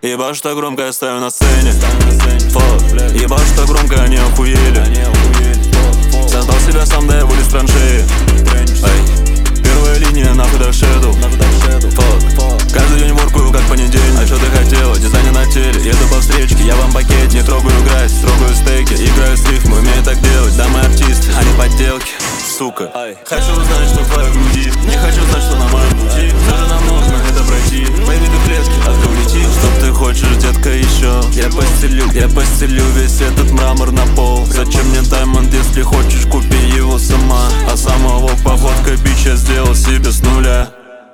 Ебашь, что громко я стою на сцене. Фак, ебашь, что громко они охуели. Создал себя сам, да я вылез с траншеи. Эй, первая линия нахуй до шеду. Фак, каждый день воркую как понедельник. А что ты хотела? Дизайнер на теле. Еду по встречке, я вам пакет. Не трогаю грязь, трогаю стейки. Играю с рифмой, умею так делать. Да, мы артисты, а не подделки. Сука, хочу узнать, что в твоей груди. Не хочу знать, что на моем пути. Все же нам нужно это пройти. Мои виды клетки, а ты улети. Что ты хочешь, детка, еще? Я постелю весь этот мрамор на пол. Зачем мне даймонд, если хочешь, купи его сама. А самого походкой бич я сделал себе с нуля.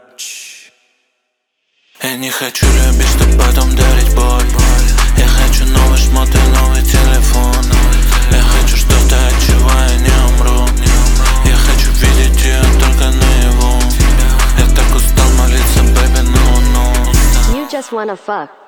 Я не хочу любить, чтоб потом дарить боль. Я хочу новый шмот и новый телефон. Я хочу что-то, от чего я не умру. Я хочу видеть ее только наяву. Я так устал молиться, baby, no. You just wanna fuck.